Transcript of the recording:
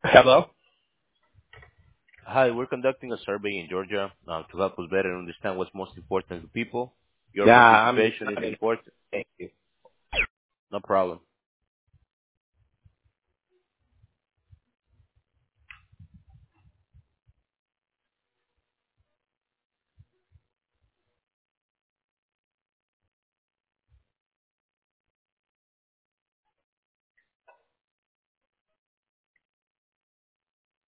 Hello? Hi, we're conducting a survey in Georgia to help us better understand what's most important to people. Your Yeah, I'm participation is excited. important. Thank you. No problem.